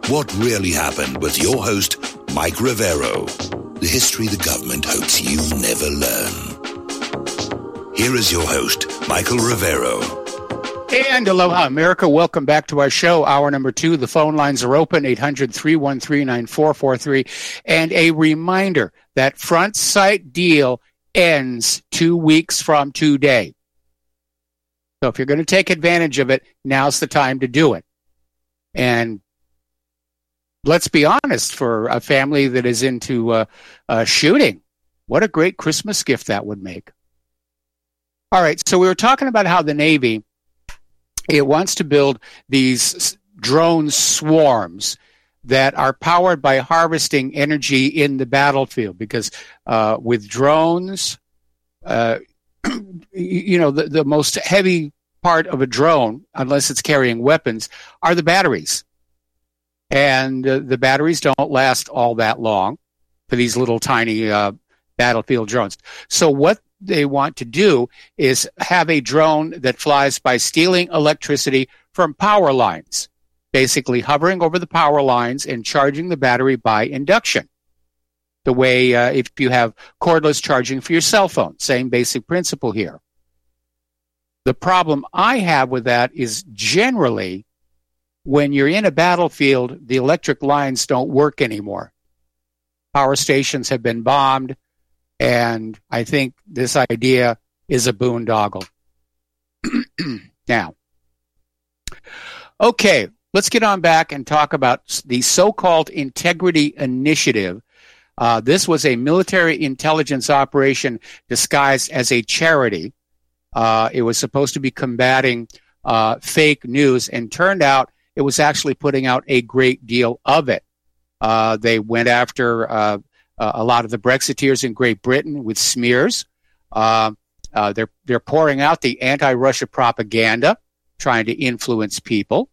What really happened with your host, Mike Rivero. The history the government hopes you never learn. Here is your host, Michael Rivero. And aloha, America. Welcome back to our show, hour number 2. The phone lines are open, 800-313-9443. And a reminder that Front Sight deal ends 2 weeks from today. So if you're going to take advantage of it, now's the time to do it. And let's be honest, for a family that is into shooting, what a great Christmas gift that would make. All right, so we were talking about how the Navy, it wants to build these drone swarms that are powered by harvesting energy in the battlefield, because with drones, the most heavy part of a drone, unless it's carrying weapons, are the batteries. And the batteries don't last all that long for these little tiny battlefield drones. So what they want to do is have a drone that flies by stealing electricity from power lines, basically hovering over the power lines and charging the battery by induction. The way if you have cordless charging for your cell phone, same basic principle here. The problem I have with that is generally when you're in a battlefield, the electric lines don't work anymore. Power stations have been bombed, and I think this idea is a boondoggle. Now, okay, let's get on back and talk about the so-called Integrity Initiative. This was a military intelligence operation disguised as a charity. It was supposed to be combating fake news, and turned out it was actually putting out a great deal of it. They went after a lot of the Brexiteers in Great Britain with smears. They're pouring out the anti-Russia propaganda, trying to influence people.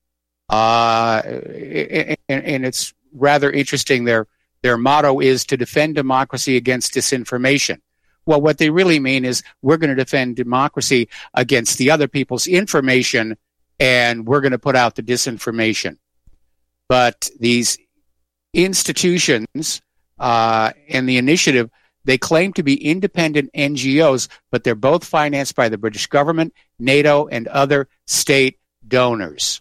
And it's rather interesting. Their motto is to defend democracy against disinformation. Well, what they really mean is we're going to defend democracy against the other people's information, and we're going to put out the disinformation. But these institutions and the initiative, they claim to be independent NGOs, but they're both financed by the British government, NATO, and other state donors.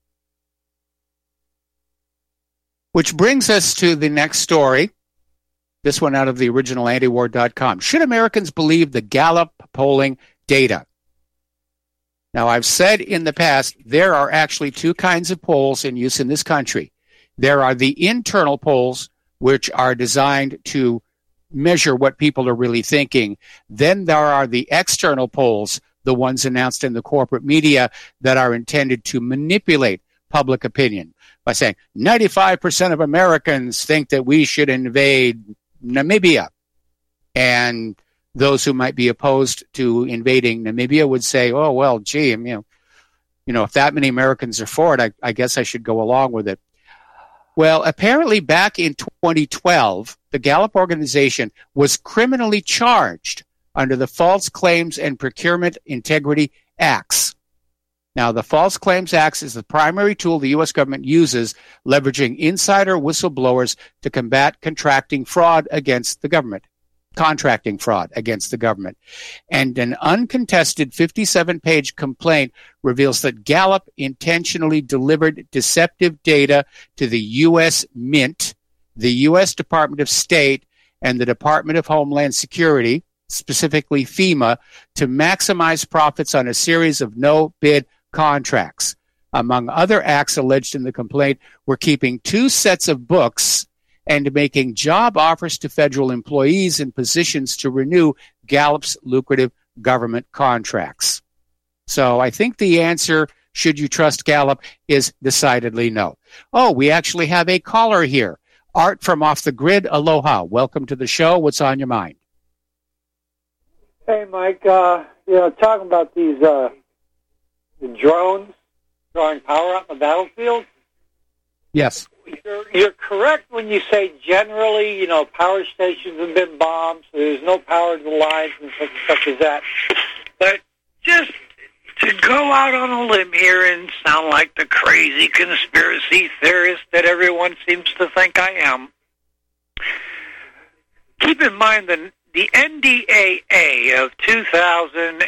Which brings us to the next story. This one out of the original antiwar.com. Should Americans believe the Gallup polling data? Now, I've said in the past, there are actually two kinds of polls in use in this country. There are the internal polls, which are designed to measure what people are really thinking. Then there are the external polls, the ones announced in the corporate media, that are intended to manipulate public opinion by saying 95% of Americans think that we should invade Namibia. And those who might be opposed to invading Namibia would say, oh, well, gee, if that many Americans are for it, I guess I should go along with it. Well, apparently back in 2012, the Gallup organization was criminally charged under the False Claims and Procurement Integrity Acts. Now, the False Claims Act is the primary tool the U.S. government uses, leveraging insider whistleblowers to combat contracting fraud against the government. And an uncontested 57-page complaint reveals that Gallup intentionally delivered deceptive data to the U.S. Mint, the U.S. Department of State, and the Department of Homeland Security, specifically FEMA, to maximize profits on a series of no-bid contracts. Among other acts alleged in the complaint were keeping 2 sets of books and making job offers to federal employees in positions to renew Gallup's lucrative government contracts. So I think the answer, should you trust Gallup, is decidedly no. Oh, we actually have a caller here. Art from Off the Grid. Aloha. Welcome to the show. What's on your mind? Hey, Mike. Talking about these the drones drawing power out in the battlefield. Yes. You're correct when you say generally, power stations have been bombed, so there's no power to the lines and such as that. But just to go out on a limb here and sound like the crazy conspiracy theorist that everyone seems to think I am. Keep in mind the NDAA of 2000,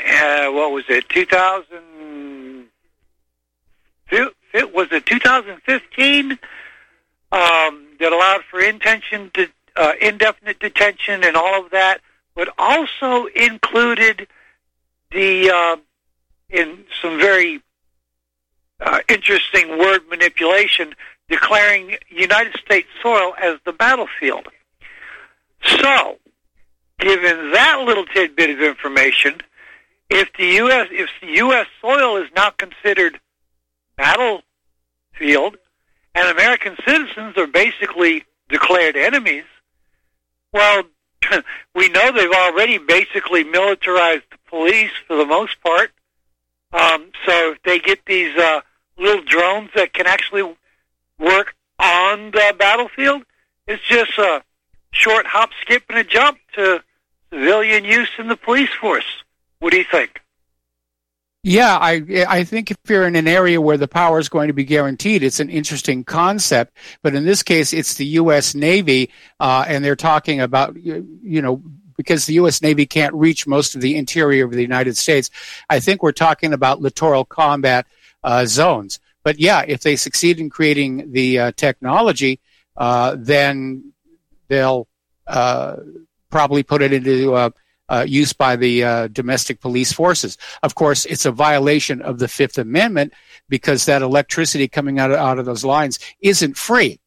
was it 2015? That allowed for indefinite detention and all of that, but also included the in some very interesting word manipulation, declaring United States soil as the battlefield. So, given that little tidbit of information, if the U.S. soil is not considered battlefield, and American citizens are basically declared enemies, well, we know they've already basically militarized the police for the most part. So if they get these little drones that can actually work on the battlefield, it's just a short hop, skip, and a jump to civilian use in the police force. What do you think? Yeah, I think if you're in an area where the power is going to be guaranteed, it's an interesting concept. But in this case, it's the U.S. Navy, and they're talking about, because the U.S. Navy can't reach most of the interior of the United States, I think we're talking about littoral combat zones. But yeah, if they succeed in creating the technology, then they'll probably put it into use by the domestic police forces. Of course, it's a violation of the Fifth Amendment because that electricity coming out of those lines isn't free.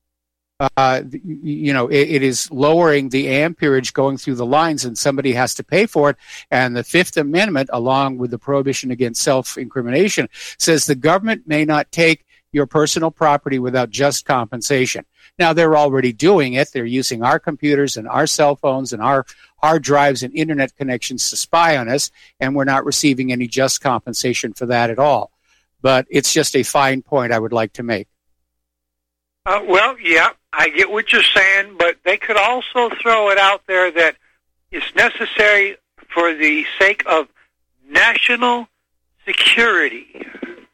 It is lowering the amperage going through the lines, and somebody has to pay for it. And the Fifth Amendment, along with the prohibition against self-incrimination, says the government may not take your personal property without just compensation. Now, they're already doing it. They're using our computers and our cell phones and our hard drives and internet connections to spy on us, and we're not receiving any just compensation for that at all. But it's just a fine point I would like to make. Well, yeah, I get what you're saying, but they could also throw it out there that it's necessary for the sake of national security.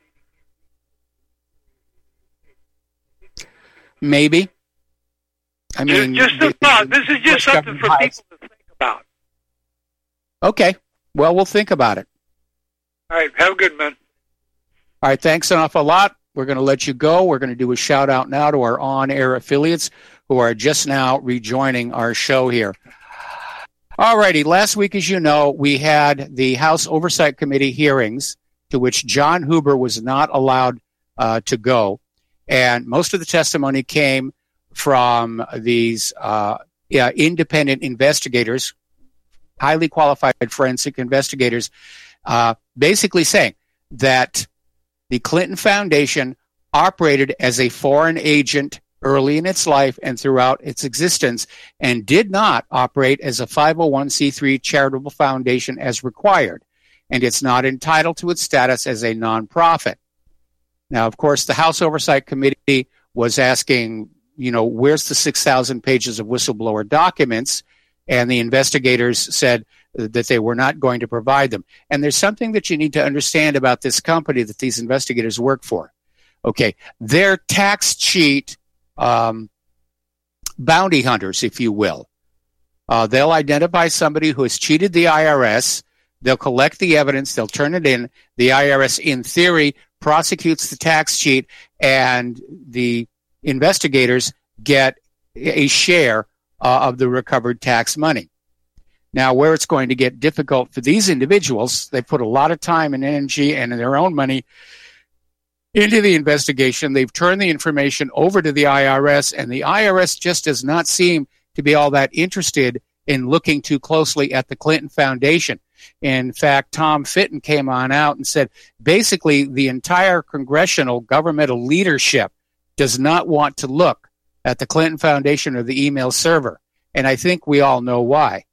Maybe. I mean, just a thought. This is just something for people to think about. Okay. Well, we'll think about it. All right. Have a good man. All right. Thanks an awful lot. We're going to let you go. We're going to do a shout out now to our on-air affiliates who are just now rejoining our show here. All righty. Last week, as you know, we had the House Oversight Committee hearings to which John Huber was not allowed to go. And most of the testimony came from these independent investigators, highly qualified forensic investigators, basically saying that the Clinton Foundation operated as a foreign agent early in its life and throughout its existence and did not operate as a 501c3 charitable foundation as required, and it's not entitled to its status as a nonprofit. Now, of course, the House Oversight Committee was asking, where's the 6,000 pages of whistleblower documents? And the investigators said that they were not going to provide them. And there's something that you need to understand about this company that these investigators work for. Okay, they're tax cheat bounty hunters, if you will. They'll identify somebody who has cheated the IRS. They'll collect the evidence. They'll turn it in. The IRS, in theory, prosecutes the tax cheat, and the investigators get a share of the recovered tax money. Now, where it's going to get difficult for these individuals, they put a lot of time and energy and their own money into the investigation. They've turned the information over to the IRS, and the IRS just does not seem to be all that interested in looking too closely at the Clinton Foundation. In fact, Tom Fitton came on out and said, basically, the entire congressional governmental leadership does not want to look at the Clinton Foundation or the email server. And I think we all know why.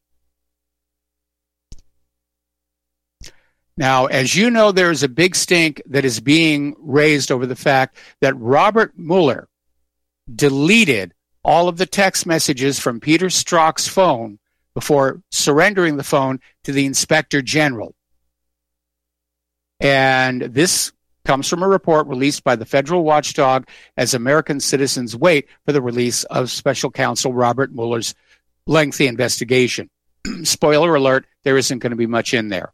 Now, as you know, there is a big stink that is being raised over the fact that Robert Mueller deleted all of the text messages from Peter Strzok's phone before surrendering the phone to the Inspector General. And this comes from a report released by the federal watchdog as American citizens wait for the release of special counsel Robert Mueller's lengthy investigation. Spoiler alert, there isn't going to be much in there.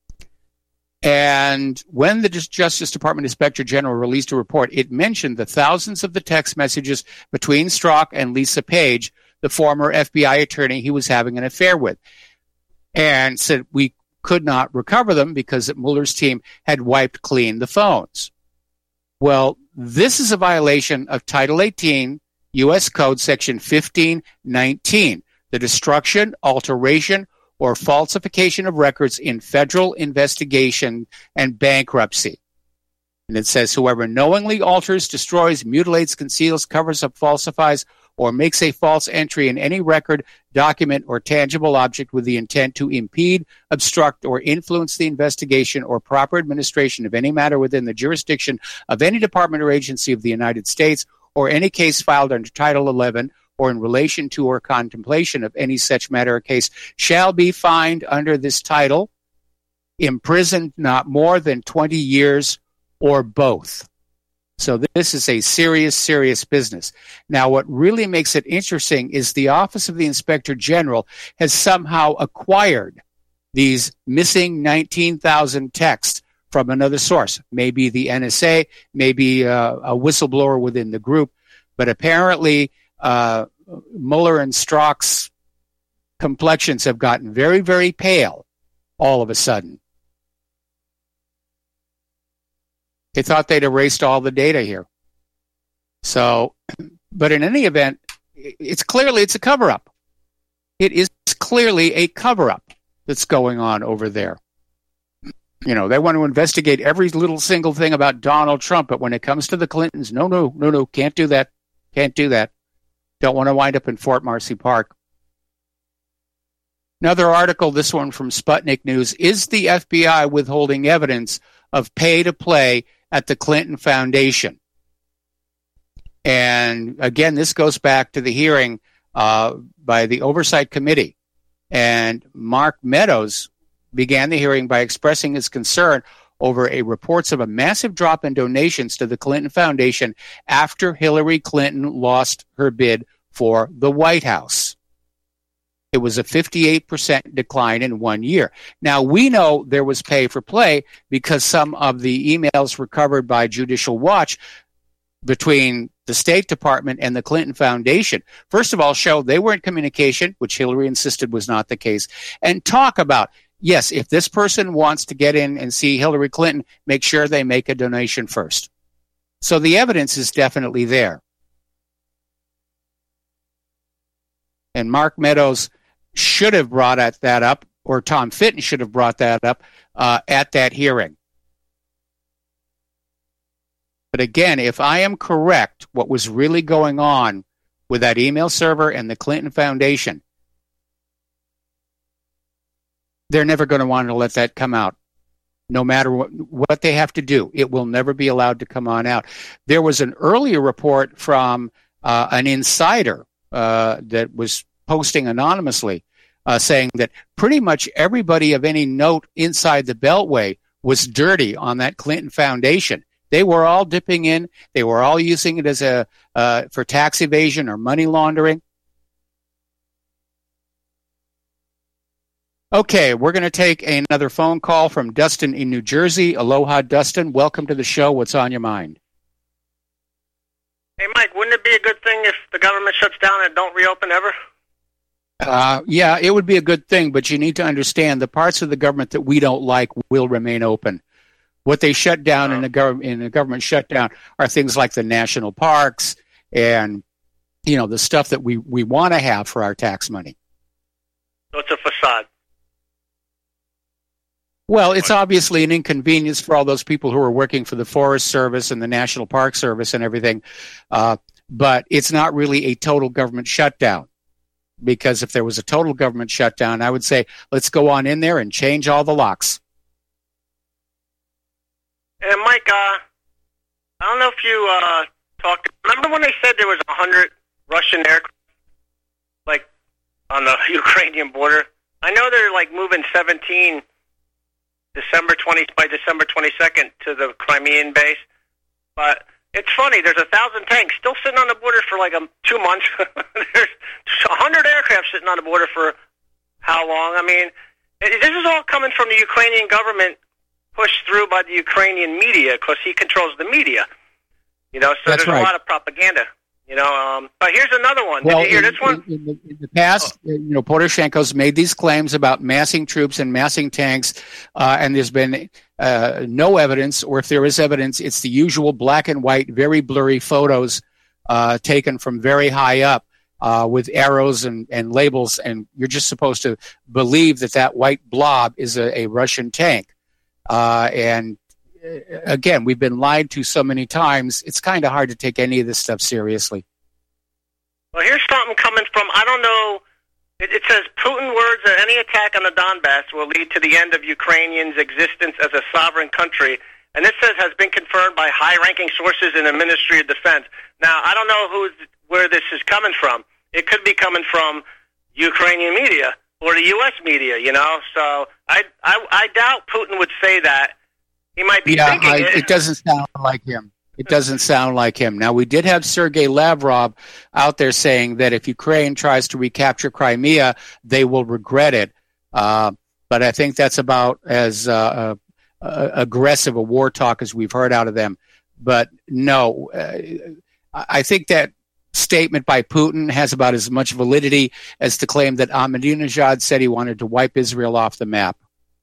And when the Justice Department Inspector General released a report, it mentioned the thousands of the text messages between Strzok and Lisa Page, the former FBI attorney he was having an affair with, and said we could not recover them because Mueller's team had wiped clean the phones. Well, this is a violation of Title 18, U.S. Code Section 1519, the destruction, alteration, or falsification of records in federal investigation and bankruptcy. And it says, whoever knowingly alters, destroys, mutilates, conceals, covers up, falsifies, or makes a false entry in any record, document, or tangible object with the intent to impede, obstruct, or influence the investigation or proper administration of any matter within the jurisdiction of any department or agency of the United States, or any case filed under Title 11, or in relation to or contemplation of any such matter or case, shall be fined under this title, imprisoned not more than 20 years, or both. So this is a serious, serious business. Now, what really makes it interesting is the Office of the Inspector General has somehow acquired these missing 19,000 texts from another source, maybe the NSA, maybe a whistleblower within the group, but apparently Mueller and Strzok's complexions have gotten very, very pale all of a sudden. They thought they'd erased all the data here. So, but in any event, it's a cover-up. It is clearly a cover-up that's going on over there. You know, they want to investigate every little single thing about Donald Trump, but when it comes to the Clintons, no, can't do that. Can't do that. Don't want to wind up in Fort Marcy Park. Another article, this one from Sputnik News, is the FBI withholding evidence of pay-to-play at the Clinton Foundation? And again, this goes back to the hearing by the Oversight Committee. And Mark Meadows began the hearing by expressing his concern over reports of a massive drop in donations to the Clinton Foundation after Hillary Clinton lost her bid for the White House. It was a 58% decline in 1 year. Now, we know there was pay for play because some of the emails recovered by Judicial Watch between the State Department and the Clinton Foundation, first of all, show they were in communication, which Hillary insisted was not the case, and talk about, yes, if this person wants to get in and see Hillary Clinton, make sure they make a donation first. So the evidence is definitely there. And Mark Meadows should have brought that up, or Tom Fitton should have brought that up at that hearing. But again, if I am correct, what was really going on with that email server and the Clinton Foundation, they're never going to want to let that come out. No matter what they have to do, it will never be allowed to come on out. There was an earlier report from an insider that was posting anonymously saying that pretty much everybody of any note inside the Beltway was dirty on that Clinton Foundation. They were all dipping in. They were all using it as for tax evasion or money laundering. Okay, we're going to take another phone call from Dustin in New Jersey. Aloha, Dustin. Welcome to the show. What's on your mind? Hey, Mike, wouldn't it be a good thing if the government shuts down and don't reopen ever? Yeah, it would be a good thing, but you need to understand the parts of the government that we don't like will remain open. What they shut down in a government shutdown are things like the national parks and, the stuff that we want to have for our tax money. So it's a facade. Well, it's obviously an inconvenience for all those people who are working for the Forest Service and the National Park Service and everything, but it's not really a total government shutdown. Because if there was a total government shutdown, I would say, let's go on in there and change all the locks. And Mike, I don't know if you talked. Remember when they said there was 100 Russian aircraft, on the Ukrainian border? I know they're moving 17 by December 22nd to the Crimean base. But it's funny. There's 1,000 tanks still sitting on the border for like 2 months. There's 100 aircraft sitting on the border for how long? I mean, this is all coming from the Ukrainian government, pushed through by the Ukrainian media, because he controls the media. You know, so That's there's right. a lot of propaganda. You know, but here's another one. Well, Did you hear this one? In the past, Poroshenko's made these claims about massing troops and massing tanks, and there's been no evidence, or if there is evidence, it's the usual black and white, very blurry photos taken from very high up with arrows and labels, and you're just supposed to believe that white blob is a Russian tank. And again, we've been lied to so many times, it's kind of hard to take any of this stuff seriously. Well, here's something coming from, I don't know, it says Putin words that any attack on the Donbass will lead to the end of Ukrainians' existence as a sovereign country. And this says has been confirmed by high-ranking sources in the Ministry of Defense. Now, I don't know where this is coming from. It could be coming from Ukrainian media or the U.S. media, you know. So I doubt Putin would say that. He might be thinking it. It doesn't sound like him. It doesn't sound like him. Now, we did have Sergei Lavrov out there saying that if Ukraine tries to recapture Crimea, they will regret it. But I think that's about as aggressive a war talk as we've heard out of them. But no, I think that statement by Putin has about as much validity as to claim that Ahmadinejad said he wanted to wipe Israel off the map.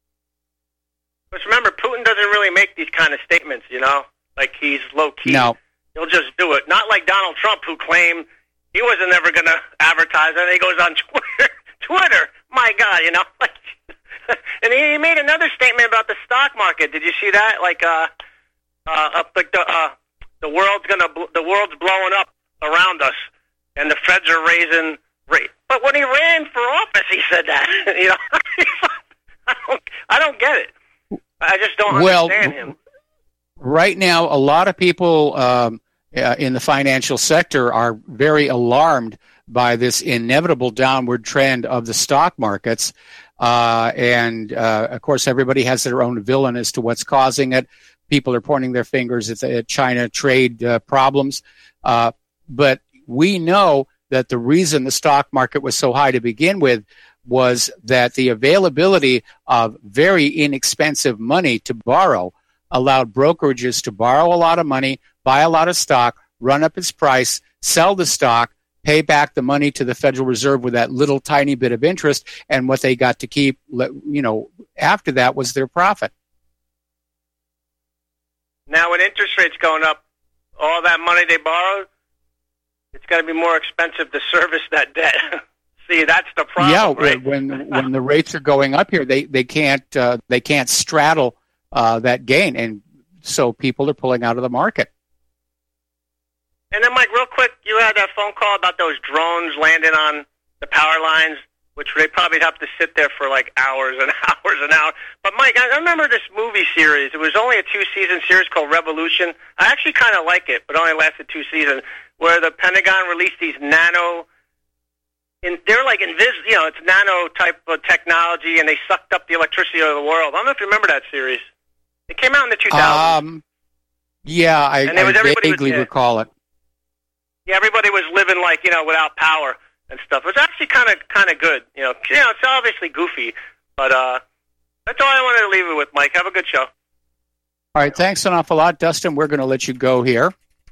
But remember, Putin doesn't really make these kind of statements, you know? Like, he's low-key. No. He'll just do it. Not like Donald Trump, who claimed he wasn't ever going to advertise, and he goes on Twitter. My God, you know? And he made another statement about the stock market. Did you see that? Like, the world's blowing up around us, and the feds are raising rates. But when he ran for office, he said that. You know, I don't get it. I just don't understand him. Right now, a lot of people in the financial sector are very alarmed by this inevitable downward trend of the stock markets. And of course, everybody has their own villain as to what's causing it. People are pointing their fingers at China trade problems. But we know that the reason the stock market was so high to begin with was that the availability of very inexpensive money to borrow allowed brokerages to borrow a lot of money, buy a lot of stock, run up its price, sell the stock, pay back the money to the Federal Reserve with that little tiny bit of interest, and what they got to keep, you know, after that was their profit. Now, when interest rates going up, all that money they borrowed, it's going to be more expensive to service that debt. See, that's the problem. Yeah, right? when the rates are going up here, they can't straddle that gain, and so people are pulling out of the market. And then, Mike, real quick, you had that phone call about those drones landing on the power lines, which they probably have to sit there for like hours and hours and hours. But, Mike, I remember this movie series. It was only a 2-season series called Revolution. I actually kind of like it, but only lasted 2 seasons, where the Pentagon released these they're like it's nano type of technology, and they sucked up the electricity of the world. I don't know if you remember that series. It came out in the 2000s. Yeah, I vaguely recall it. Yeah, everybody was living like, you know, without power and stuff. It was actually kind of good. You know, it's obviously goofy, but that's all I wanted to leave it with, Mike. Have a good show. All right, thanks an awful lot, Dustin. We're going to let you go here.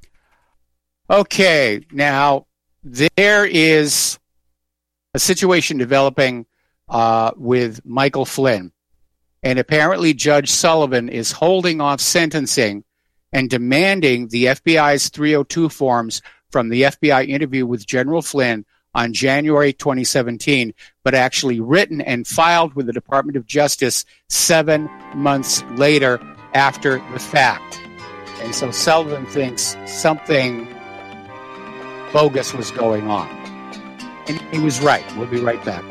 Okay, now there is a situation developing with Michael Flynn, and apparently Judge Sullivan is holding off sentencing and demanding the FBI's 302 forms from the FBI interview with General Flynn on January 2017, but actually written and filed with the Department of Justice 7 months later after the fact. And so Sullivan thinks something bogus was going on. And he was right. We'll be right back.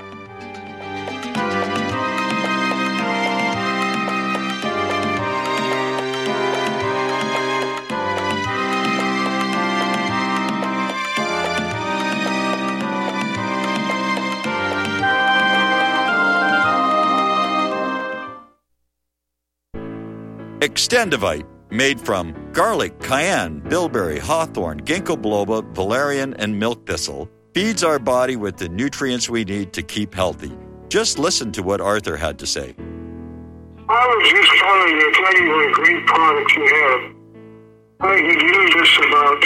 Extendivite, made from garlic, cayenne, bilberry, hawthorn, ginkgo biloba, valerian, and milk thistle, feeds our body with the nutrients we need to keep healthy. Just listen to what Arthur had to say. I was just calling to tell you what a great product you have. I could use this about,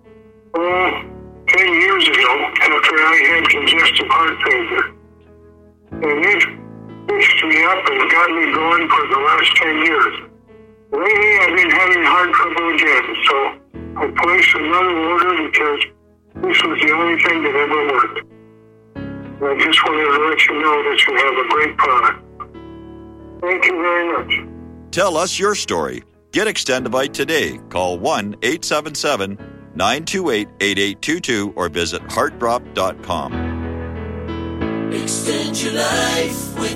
10 years ago after I had congestive heart failure. And it fixed me up and got me going for the last 10 years. Lately, I've been having heart trouble again, so I placed another order because this was the only thing that ever worked. And I just wanted to let you know that you have a great product. Thank you very much. Tell us your story. Get Extendivite today. Call 1-877-928-8822 or visit heartdrop.com. Extend your life with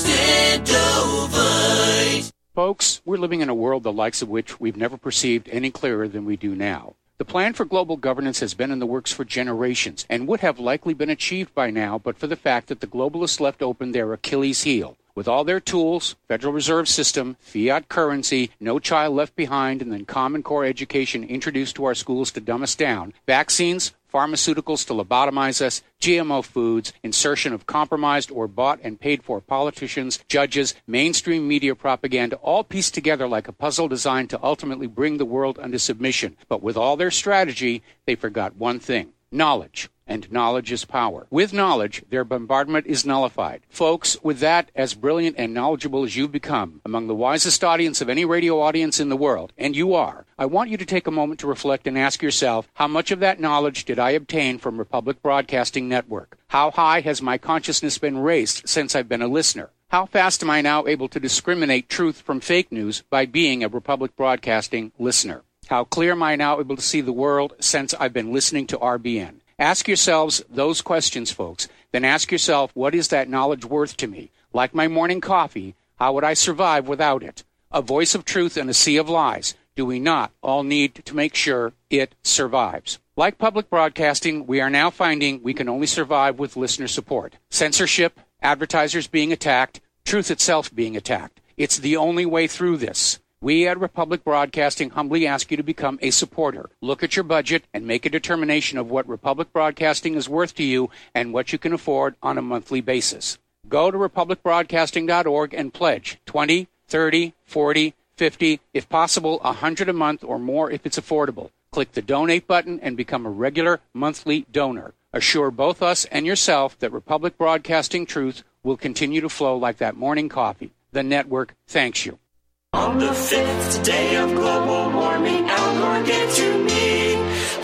Extendivite. Folks, we're living in a world the likes of which we've never perceived any clearer than we do now. The plan for global governance has been in the works for generations and would have likely been achieved by now but for the fact that the globalists left open their Achilles heel. With all their tools, Federal Reserve System, fiat currency, no child left behind, and then Common Core education introduced to our schools to dumb us down, vaccines, pharmaceuticals to lobotomize us, GMO foods, insertion of compromised or bought and paid for politicians, judges, mainstream media propaganda, all pieced together like a puzzle designed to ultimately bring the world under submission. But with all their strategy, they forgot one thing: knowledge. And knowledge is power. With knowledge, their bombardment is nullified. Folks, with that, as brilliant and knowledgeable as you've become, among the wisest audience of any radio audience in the world, and you are, I want you to take a moment to reflect and ask yourself, how much of that knowledge did I obtain from Republic Broadcasting Network? How high has my consciousness been raised since I've been a listener? How fast am I now able to discriminate truth from fake news by being a Republic Broadcasting listener? How clear am I now able to see the world since I've been listening to RBN? Ask yourselves those questions, folks. Then ask yourself, what is that knowledge worth to me? Like my morning coffee, how would I survive without it? A voice of truth in a sea of lies. Do we not all need to make sure it survives? Like public broadcasting, we are now finding we can only survive with listener support. Censorship, advertisers being attacked, truth itself being attacked. It's the only way through this. We at Republic Broadcasting humbly ask you to become a supporter. Look at your budget and make a determination of what Republic Broadcasting is worth to you and what you can afford on a monthly basis. Go to republicbroadcasting.org and pledge $20, $30, $40, $50, if possible, $100 a month or more if it's affordable. Click the donate button and become a regular monthly donor. Assure both us and yourself that Republic Broadcasting truth will continue to flow like that morning coffee. The network thanks you. On the 5th day of global warming, Al Gore gave to me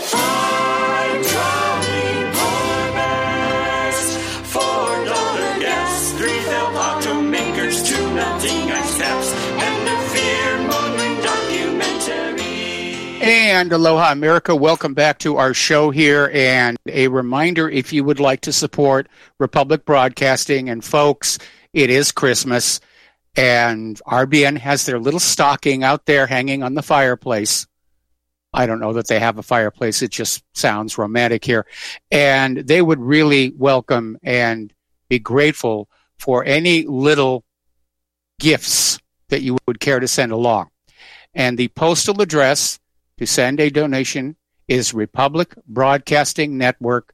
5 dropping polar bears, $4 gas, 3 failed automakers, 2 melting ice caps, and a fear-mongering documentary. And aloha, America. Welcome back to our show here. And a reminder, if you would like to support Republic Broadcasting, and folks, it is Christmas. And RBN has their little stocking out there hanging on the fireplace. I don't know that they have a fireplace. It just sounds romantic here. And they would really welcome and be grateful for any little gifts that you would care to send along. And the postal address to send a donation is Republic Broadcasting Network,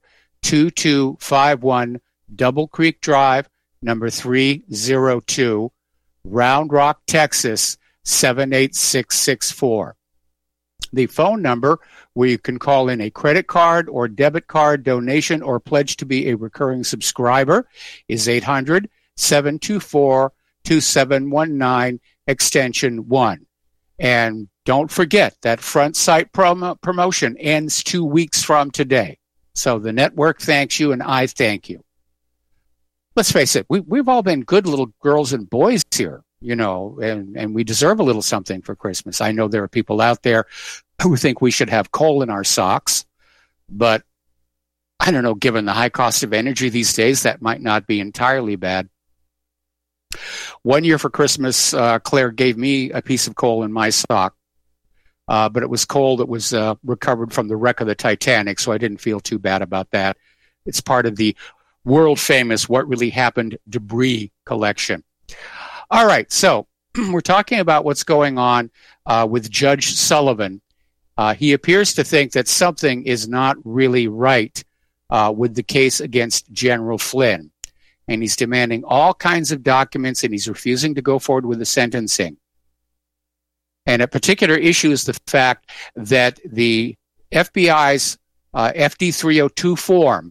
2251 Double Creek Drive, number 302. Round Rock, Texas, 78664. The phone number where you can call in a credit card or debit card donation or pledge to be a recurring subscriber is 800-724-2719, extension 1. And don't forget that front site promotion ends 2 weeks from today. So the network thanks you and I thank you. Let's face it, we've all been good little girls and boys here, you know, and we deserve a little something for Christmas. I know there are people out there who think we should have coal in our socks, but I don't know, given the high cost of energy these days, that might not be entirely bad. One year for Christmas, Claire gave me a piece of coal in my sock, but it was coal that was recovered from the wreck of the Titanic, so I didn't feel too bad about that. It's part of the world-famous What Really Happened debris collection. All right, so we're talking about what's going on with Judge Sullivan. He appears to think that something is not really right with the case against General Flynn. And he's demanding all kinds of documents, and he's refusing to go forward with the sentencing. And a particular issue is the fact that the FBI's FD 302 form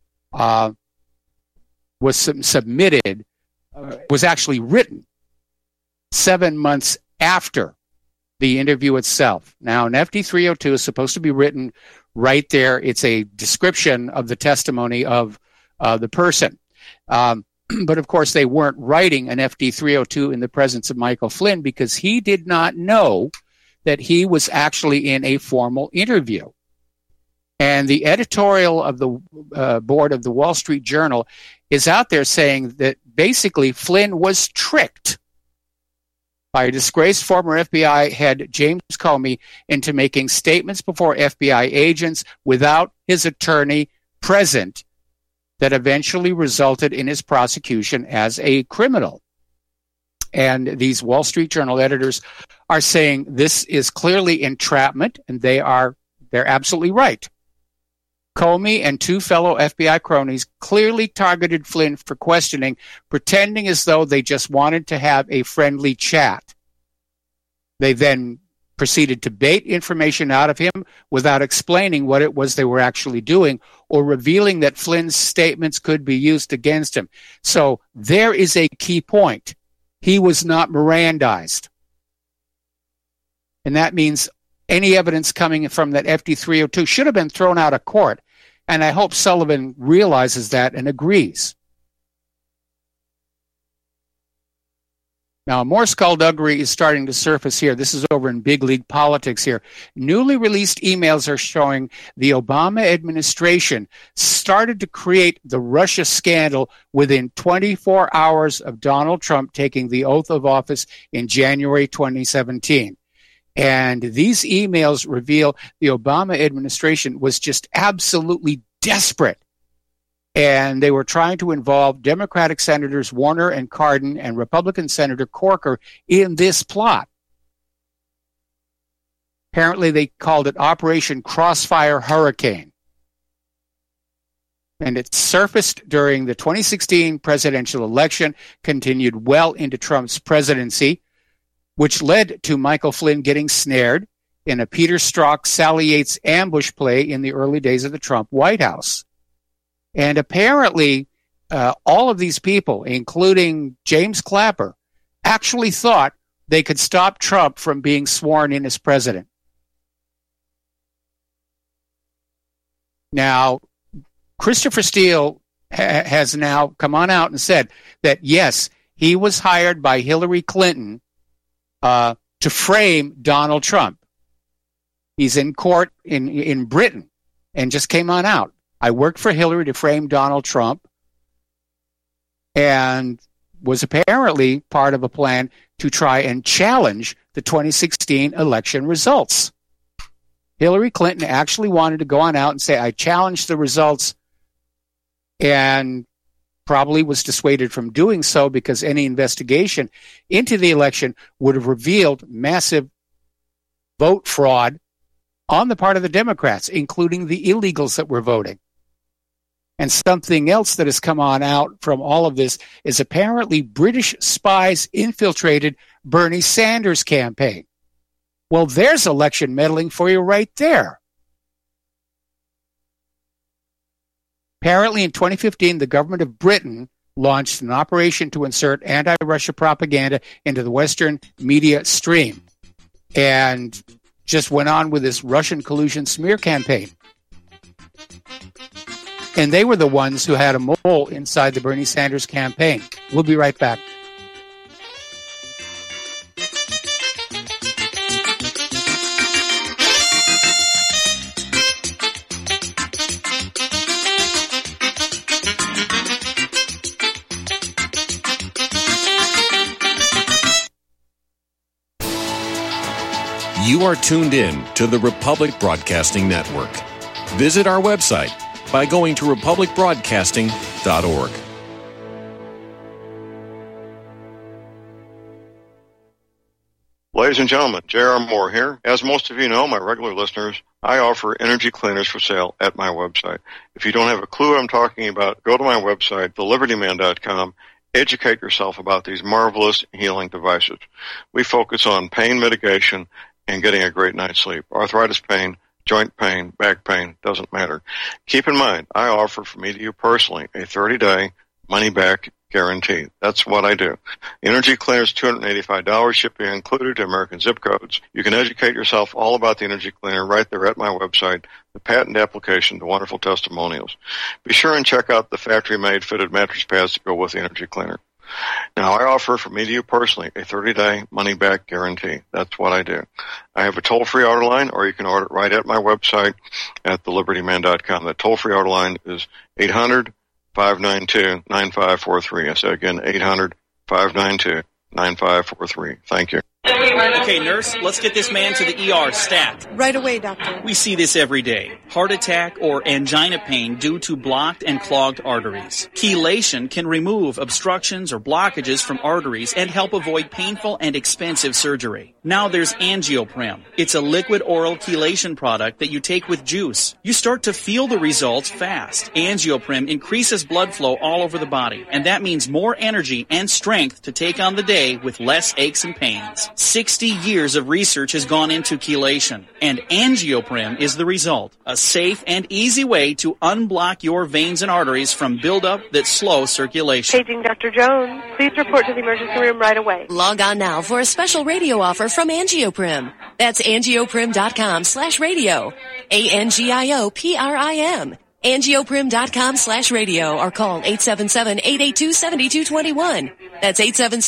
was submitted, was actually written 7 months after the interview itself. Now, an FD 302 is supposed to be written right there. It's a description of the testimony of the person. But of course, they weren't writing an FD 302 in the presence of Michael Flynn because he did not know that he was actually in a formal interview. And the editorial of the board of the Wall Street Journal is out there saying that basically Flynn was tricked by a disgraced former FBI head James Comey into making statements before FBI agents without his attorney present that eventually resulted in his prosecution as a criminal. And these Wall Street Journal editors are saying this is clearly entrapment, and they're absolutely right. Comey and two fellow FBI cronies clearly targeted Flynn for questioning, pretending as though they just wanted to have a friendly chat. They then proceeded to bait information out of him without explaining what it was they were actually doing or revealing that Flynn's statements could be used against him. So there is a key point. He was not Mirandized. And that means any evidence coming from that FD 302 should have been thrown out of court. And I hope Sullivan realizes that and agrees. Now, more skullduggery is starting to surface here. This is over in big league politics here. Newly released emails are showing the Obama administration started to create the Russia scandal within 24 hours of Donald Trump taking the oath of office in January 2017. And these emails reveal the Obama administration was just absolutely desperate. And they were trying to involve Democratic Senators Warner and Cardin and Republican Senator Corker in this plot. Apparently, they called it Operation Crossfire Hurricane. And it surfaced during the 2016 presidential election, continued well into Trump's presidency, which led to Michael Flynn getting snared in a Peter Strzok, Sally Yates ambush play in the early days of the Trump White House. And apparently, all of these people, including James Clapper, actually thought they could stop Trump from being sworn in as president. Now, Christopher Steele has now come on out and said that, yes, he was hired by Hillary Clinton to frame Donald Trump. He's in court in Britain and just came on out. I worked for Hillary to frame Donald Trump and was apparently part of a plan to try and challenge the 2016 election results. Hillary Clinton actually wanted to go on out and say, I challenged the results, and probably was dissuaded from doing so because any investigation into the election would have revealed massive vote fraud on the part of the Democrats, including the illegals that were voting. And something else that has come on out from all of this is apparently British spies infiltrated Bernie Sanders' campaign. Well, there's election meddling for you right there. Apparently in 2015, the government of Britain launched an operation to insert anti-Russia propaganda into the Western media stream and just went on with this Russian collusion smear campaign. And they were the ones who had a mole inside the Bernie Sanders campaign. We'll be right back. You are tuned in to the Republic Broadcasting Network. Visit our website by going to republicbroadcasting.org. Ladies and gentlemen, J.R. Moore here. As most of you know, my regular listeners, I offer energy cleaners for sale at my website. If you don't have a clue what I'm talking about, go to my website, thelibertyman.com. Educate yourself about these marvelous healing devices. We focus on pain mitigation and getting a great night's sleep. Arthritis pain, joint pain, back pain, doesn't matter. Keep in mind, I offer from me to you personally a 30-day money-back guarantee. That's what I do. Energy cleaners, $285, shipping included to American zip codes. You can educate yourself all about the energy cleaner right there at my website, the patent application, the wonderful testimonials. Be sure and check out the factory-made fitted mattress pads to go with the energy cleaner. Now, I offer from me to you personally a 30-day money-back guarantee. That's what I do. I have a toll-free order line, or you can order it right at my website at thelibertyman.com. The toll-free order line is 800-592-9543. I say again, 800-592-9543. Thank you. Okay, nurse, let's get this man to the ER stat. Right away, doctor. We see this every day. Heart attack or angina pain due to blocked and clogged arteries. Chelation can remove obstructions or blockages from arteries and help avoid painful and expensive surgery. Now there's Angioprim. It's a liquid oral chelation product that you take with juice. You start to feel the results fast. Angioprim increases blood flow all over the body, and that means more energy and strength to take on the day with less aches and pains. 60 years of research has gone into chelation, and Angioprim is the result. A safe and easy way to unblock your veins and arteries from buildup that slow circulation. Paging Dr. Jones. Please report to the emergency room right away. Log on now for a special radio offer from Angioprim. That's angioprim.com/radio. ANGIOPRIM. Angioprim.com/radio or call 877-882-7221. That's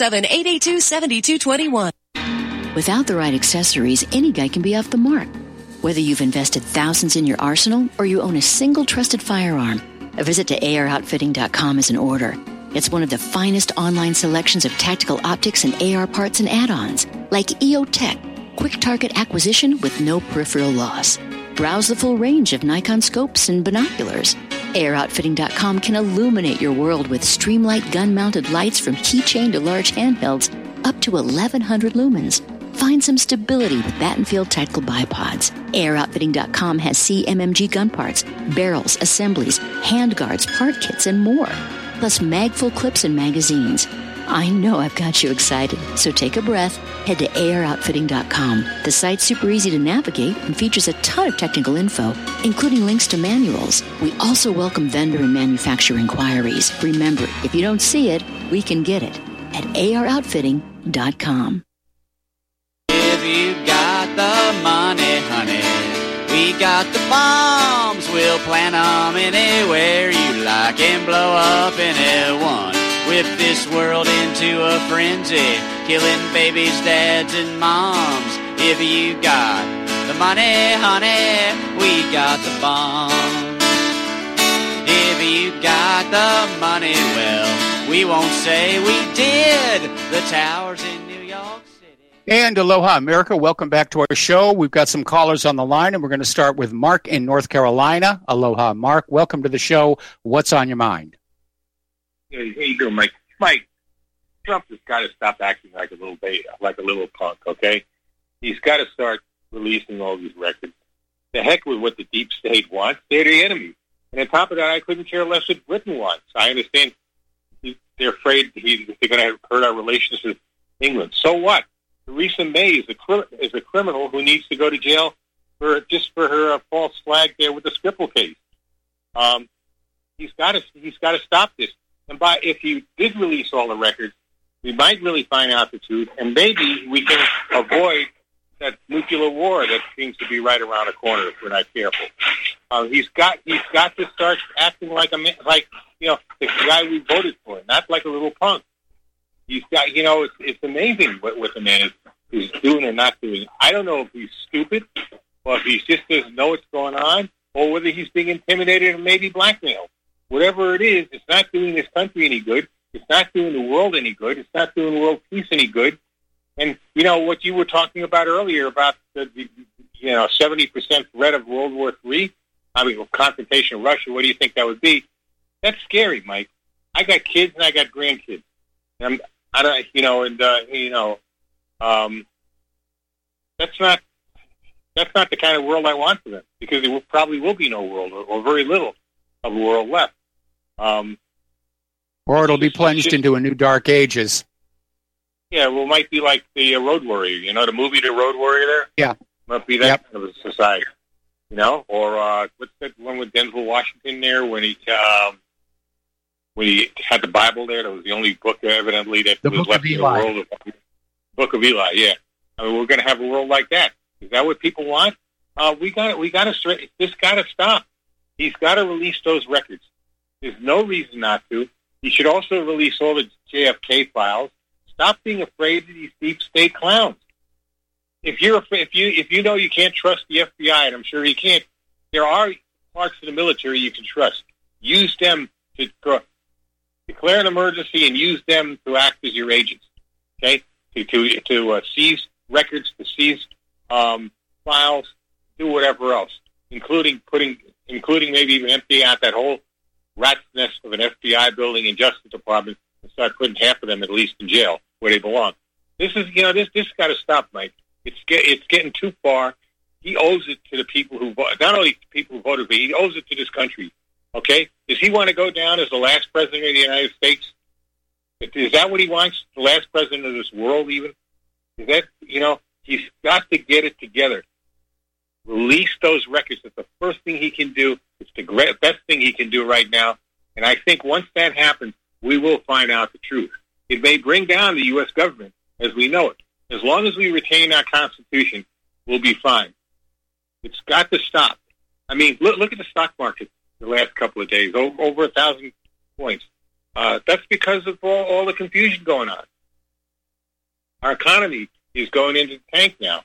877-882-7221. Without the right accessories, any guy can be off the mark. Whether you've invested thousands in your arsenal or you own a single trusted firearm, a visit to AROutfitting.com is in order. It's one of the finest online selections of tactical optics and AR parts and add-ons, like EOTech, quick target acquisition with no peripheral loss. Browse the full range of Nikon scopes and binoculars. AROutfitting.com can illuminate your world with Streamlight gun-mounted lights from keychain to large handhelds up to 1,100 lumens. Find some stability with Battenfield Tactical Bipods. AirOutfitting.com has CMMG gun parts, barrels, assemblies, handguards, part kits, and more. Plus magful clips and magazines. I know I've got you excited, so take a breath. Head to AirOutfitting.com. The site's super easy to navigate and features a ton of technical info, including links to manuals. We also welcome vendor and manufacturer inquiries. Remember, if you don't see it, we can get it at AirOutfitting.com. If you got the money, honey, we got the bombs. We'll plant them anywhere you like and blow up anyone. Whip this world into a frenzy, killing babies, dads, and moms. If you got the money, honey, we got the bombs. If you got the money, well, we won't say we did. The towers in New York City. And aloha, America. Welcome back to our show. We've got some callers on the line, and we're going to start with Mark in North Carolina. Aloha, Mark. Welcome to the show. What's on your mind? Hey, how you doing, Mike? Mike, Trump has got to stop acting like a little punk, okay? He's got to start releasing all these records. The heck with what the deep state wants. They're the enemy. And on top of that, I couldn't care less what Britain wants. I understand they're afraid they're going to hurt our relations with England. So what? Theresa May is a criminal who needs to go to jail for her false flag there with the Skripal case. He's got to stop this. And if you did release all the records, we might really find out the truth, and maybe we can avoid that nuclear war that seems to be right around the corner if we're not careful. He's got to start acting like a man, like the guy we voted for, not like a little punk. He's got, it's amazing what the man is doing or not doing. I don't know if he's stupid, or if he just doesn't know what's going on, or whether he's being intimidated and maybe blackmailed. Whatever it is, it's not doing this country any good. It's not doing the world any good. It's not doing world peace any good. And, what you were talking about earlier about the 70% threat of World War III, confrontation with Russia, what do you think that would be? That's scary, Mike. I got kids and I got grandkids. And that's not the kind of world I want for them, because there probably will be no world, or very little of a world left. Or it'll be plunged into a new dark ages. Yeah, well, it might be like the Road Warrior, you know, the movie The Road Warrior there? Yeah. Might be that kind of a society, you know? Or what's that one with Denzel Washington there when he had the Bible there? That was the only book, evidently, that was left in the world. Book of Eli, yeah. I mean, we're going to have a world like that. Is that what people want? This got to stop. He's got to release those records. There's no reason not to. He should also release all the JFK files. Stop being afraid of these deep state clowns. If you know you can't trust the FBI, and I'm sure you can't, there are parts of the military you can trust. Use them to declare an emergency and use them to act as your agents. Okay, to seize records, to seize files, do whatever else, including maybe even emptying out that whole rat's nest of an FBI building and Justice Department and start putting half of them at least in jail where they belong. This got to stop, Mike. It's getting too far. He owes it to the people who not only people who voted for him, he owes it to this country. Okay, does he want to go down as the last president of the United States? Is that what he wants? The last president of this world, even? Is that, he's got to get it together. Release those records. That's the first thing he can do. It's the best thing he can do right now. And I think once that happens, we will find out the truth. It may bring down the U.S. government as we know it. As long as we retain our Constitution, we'll be fine. It's got to stop. I mean, look at the stock market the last couple of days, over 1,000 points. That's because of all the confusion going on. Our economy is going into the tank now.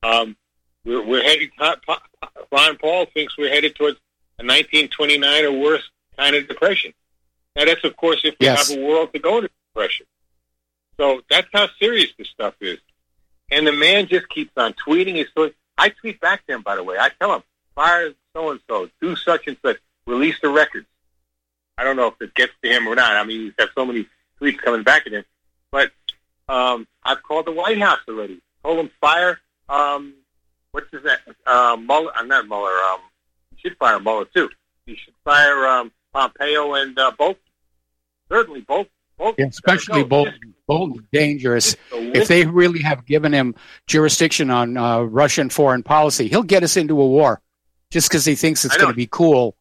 We're headed. Ron Paul thinks we're headed towards a 1929 or worse kind of depression. Now, that's of course if we have a world to go into depression. So that's how serious this stuff is. And the man just keeps on tweeting his story. I tweet back to him, by the way. I tell him, fire so and so, do such and such, release the records. I don't know if it gets to him or not. I mean, he's got so many tweets coming back at him. But I've called the White House already. Told him fire. What's his name? Mueller. Not Mueller. You should fire Mueller too. You should fire Pompeo and Bolton. Certainly Bolton. Yeah, especially Bolton. Bolton's dangerous. If they really have given him jurisdiction on Russian foreign policy, he'll get us into a war just because he thinks it's going to be cool.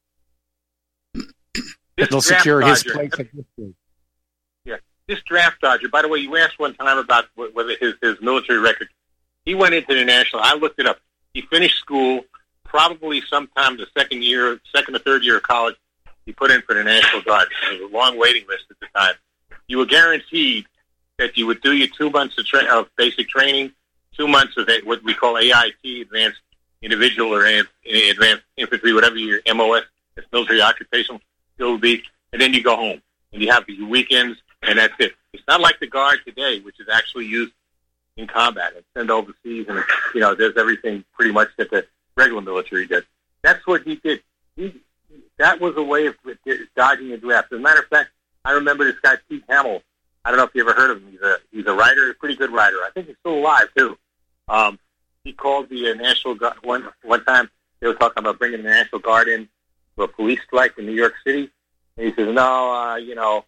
It'll secure his place of history. Yeah, this draft dodger. By the way, you asked one time about whether his military record. He went into the national. I looked it up. He finished school probably sometime the second or third year of college. He put in for the National Guard. There was a long waiting list at the time. You were guaranteed that you would do your 2 months of basic training, 2 months of what we call AIT, Advanced Individual or Advanced Infantry, whatever your MOS, that's military occupational skill would be, and then you go home. And you have your weekends, and that's it. It's not like the Guard today, which is actually used in combat and sent overseas, and there's everything pretty much that the regular military did. That's what he did. That was a way of dodging a draft. As a matter of fact, I remember this guy, Pete Hamill. I don't know if you ever heard of him. He's a writer, a pretty good writer. I think he's still alive, too. He called the National Guard one time. They were talking about bringing the National Guard in for a police strike in New York City. And he says, no,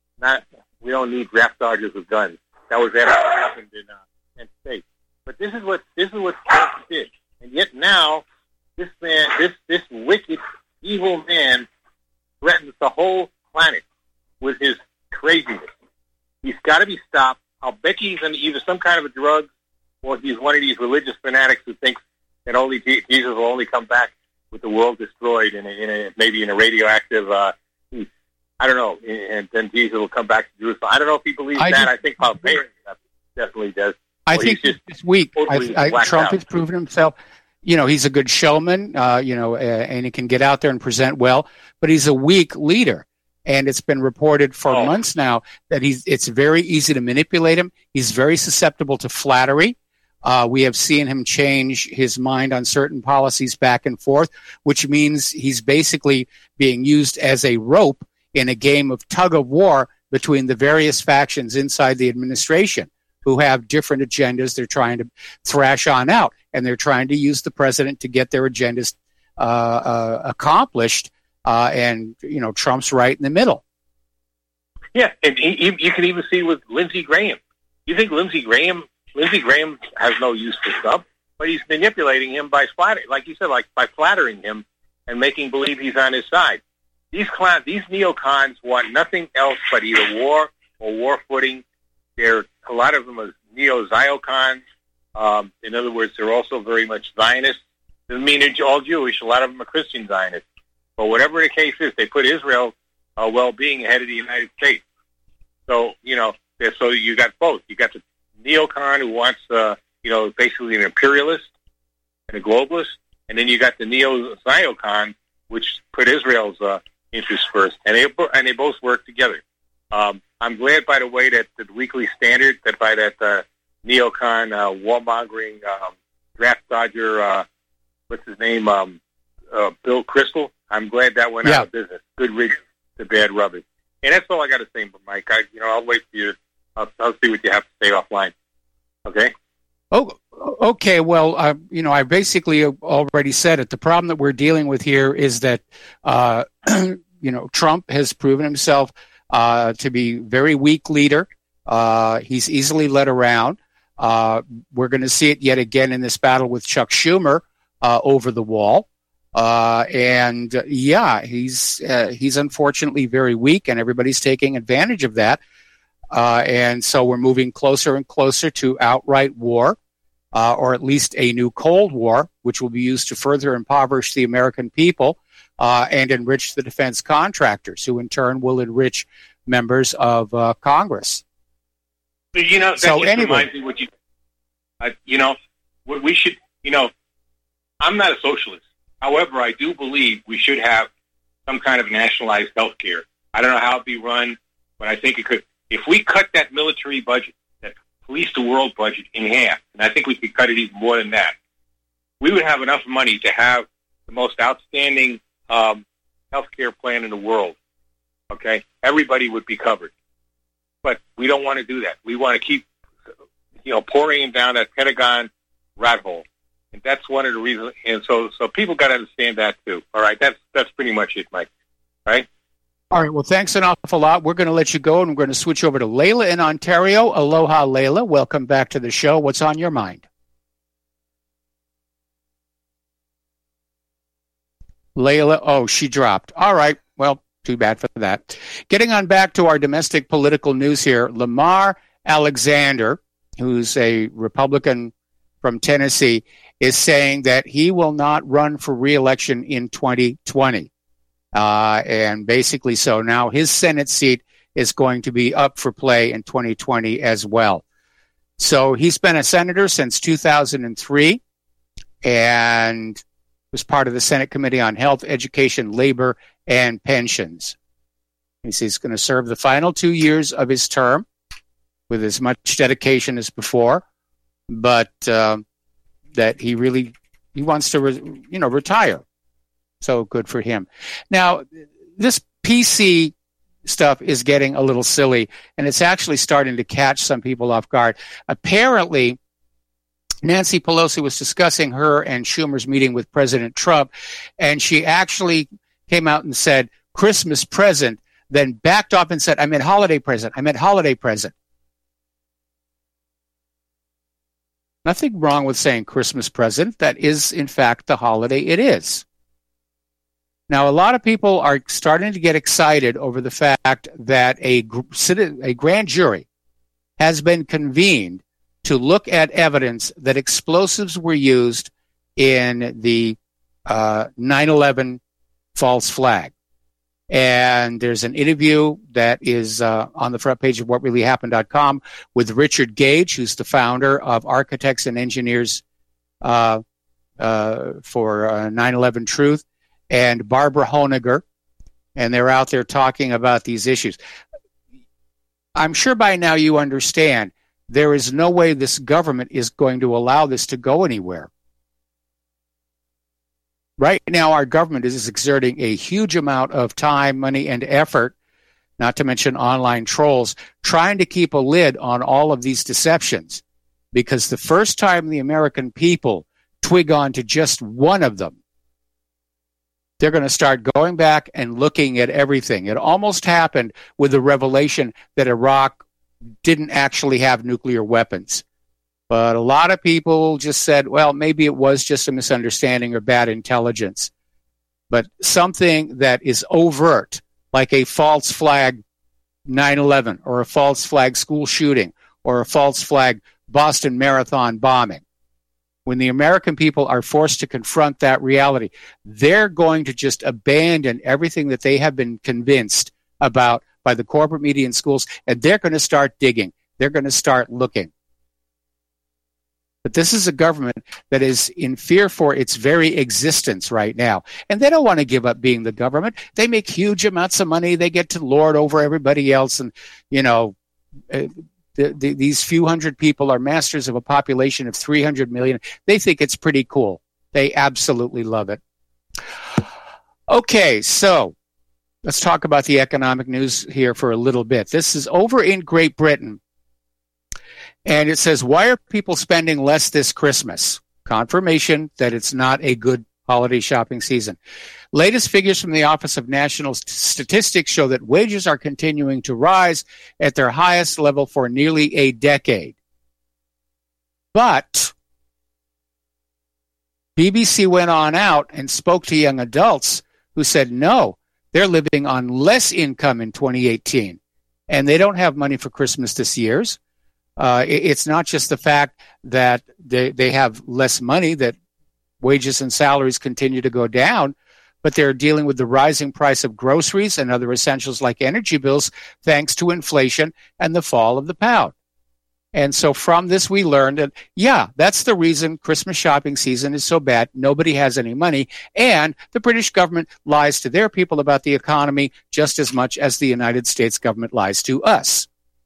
we don't need draft dodgers with guns. That was after what happened in Kent State. But this is what Trump did. And yet now, this man, this wicked, evil man threatens the whole planet with his craziness. He's got to be stopped. I'll bet he's in either some kind of a drug or he's one of these religious fanatics who thinks that only Jesus will only come back with the world destroyed maybe in a radioactive heat. I don't know. And then Jesus will come back to Jerusalem. I don't know if he believes that. I think Pompeo definitely does. I think this week Trump has proven himself. He's a good showman, and he can get out there and present well, but he's a weak leader. And it's been reported for months now that it's very easy to manipulate him. He's very susceptible to flattery. We have seen him change his mind on certain policies back and forth, which means he's basically being used as a rope in a game of tug of war between the various factions inside the administration. who have different agendas they're trying to thrash on out, and they're trying to use the president to get their agendas accomplished, and Trump's right in the middle. Yeah, and you can even see with Lindsey Graham. You think Lindsey Graham has no use for Trump, but he's manipulating him by flattering, like you said, by flattering him and making believe he's on his side. These neocons want nothing else but either war or war footing. A lot of them are neo-Ziocons. In other words, they're also very much Zionists. Doesn't mean they're all Jewish. A lot of them are Christian Zionists. But whatever the case is, they put Israel's well-being ahead of the United States. So, so you got both. You got the neocon who wants, basically an imperialist and a globalist, and then you got the neo-Ziocon, which put Israel's interests first, and they both work together. I'm glad, by the way, that the Weekly Standard, that by that neocon, warmongering, draft dodger, what's his name, Bill Kristol. I'm glad that went out of business. Good riddance to bad rubbish. And that's all I got to say, Mike. I'll wait for you. I'll see what you have to say offline. Okay? Oh, okay. Well, I basically already said it. The problem that we're dealing with here is that, Trump has proven himself to be a very weak leader. He's easily led around. We're going to see it yet again in this battle with Chuck Schumer over the wall. He's unfortunately very weak, and everybody's taking advantage of that. And so we're moving closer and closer to outright war, or at least a new Cold War, which will be used to further impoverish the American people and enrich the defense contractors, who in turn will enrich members of Congress. That so anyway, reminds me what what we should, I'm not a socialist. However, I do believe we should have some kind of nationalized health care. I don't know how it'd be run, but I think it could. If we cut that military budget, that police the world budget in half, and I think we could cut it even more than that, we would have enough money to have the most outstanding health care plan in the world. Okay? Everybody would be covered. But we don't want to do that. We want to keep, pouring them down that Pentagon rat hole. And that's one of the reasons. And so people got to understand that too. All right, that's pretty much it, Mike. All right. All right. Well, thanks an awful lot. We're going to let you go, and we're going to switch over to Layla in Ontario. Aloha, Layla. Welcome back to the show. What's on your mind? Layla. Oh, she dropped. All right. Well, too bad for that. Getting on back to our domestic political news here, Lamar Alexander, who's a Republican from Tennessee, is saying that he will not run for re-election in 2020. And basically, so now his Senate seat is going to be up for play in 2020 as well. So he's been a senator since 2003 and was part of the Senate Committee on Health, Education, Labor, and Pensions. He's going to serve the final 2 years of his term with as much dedication as before, but that he wants to retire. So good for him. Now, this PC stuff is getting a little silly, and it's actually starting to catch some people off guard. Apparently, Nancy Pelosi was discussing her and Schumer's meeting with President Trump, and she actually came out and said, Christmas present, then backed off and said, I meant holiday present. I meant holiday present. Nothing wrong with saying Christmas present. That is, in fact, the holiday it is. Now, a lot of people are starting to get excited over the fact that a grand jury has been convened to look at evidence that explosives were used in the 9/11 false flag. And there's an interview that is on the front page of whatreallyhappened.com with Richard Gage, who's the founder of Architects and Engineers for 9/11 Truth, and Barbara Honegger, and they're out there talking about these issues. I'm sure by now you understand there is no way this government is going to allow this to go anywhere. Right now, our government is exerting a huge amount of time, money, and effort not to mention online trolls, trying to keep a lid on all of these deceptions. Because the first time the American people twig on to just one of them, they're going to start going back and looking at everything. It almost happened with the revelation that Iraq didn't actually have nuclear weapons. But a lot of people just said, well, maybe it was just a misunderstanding or bad intelligence. But something that is overt, like a false flag 9/11 or a false flag school shooting or a false flag Boston Marathon bombing, when the American people are forced to confront that reality, they're going to just abandon everything that they have been convinced about by the corporate media and schools, and they're going to start digging. They're going to start looking. But this is a government that is in fear for its very existence right now. And they don't want to give up being the government. They make huge amounts of money. They get to lord over everybody else. And, you know, these few hundred people are masters of a population of 300 million. They think it's pretty cool. They absolutely love it. Okay, so let's talk about the economic news here for a little bit. This is over in Great Britain. And it says, why are people spending less this Christmas? Confirmation that it's not a good holiday shopping season. Latest figures from the Office of National Statistics show that wages are continuing to rise at their highest level for nearly a decade. But BBC went on out and spoke to young adults who said, no, they're living on less income in 2018. And they don't have money for Christmas this year. It's not just the fact that they have less money, that wages and salaries continue to go down, but they're dealing with the rising price of groceries and other essentials like energy bills, thanks to inflation and the fall of the pound. And so from this, we learned that, yeah, that's the reason Christmas shopping season is so bad. Nobody has any money. And the British government lies to their people about the economy just as much as the United States government lies to us.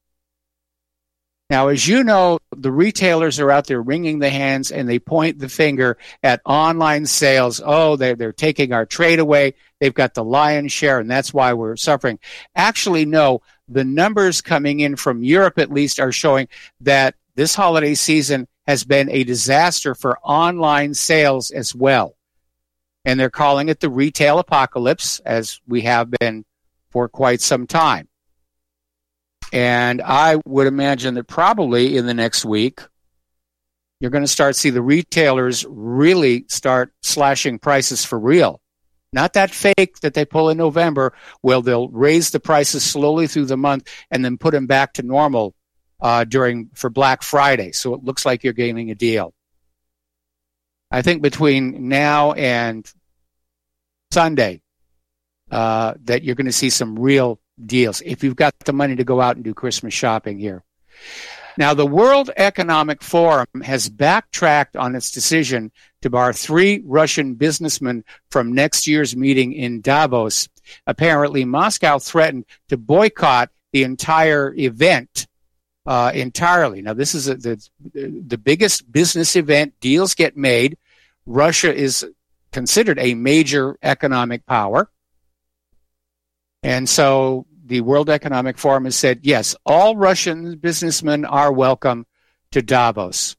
Now, as you know, the retailers are out there wringing the hands and they point the finger at online sales. Oh, they're taking our trade away. They've got the lion's share, and that's why we're suffering. Actually, no, the numbers coming in from Europe, at least, are showing that this holiday season has been a disaster for online sales as well. And they're calling it the retail apocalypse, as we have been for quite some time. And I would imagine that probably in the next week, you're going to start to see the retailers really start slashing prices for real. Not that fake that they pull in November, where they'll raise the prices slowly through the month and then put them back to normal for Black Friday. So it looks like you're gaining a deal. I think between now and Sunday that you're going to see some real deals if you've got the money to go out and do Christmas shopping here. Now, the World Economic Forum has backtracked on its decision to bar 3 Russian businessmen from next year's meeting in Davos. Apparently, Moscow threatened to boycott the entire event entirely. Now, this is the biggest business event. Deals get made. Russia is considered a major economic power. And so the World Economic Forum has said, yes, all Russian businessmen are welcome to Davos.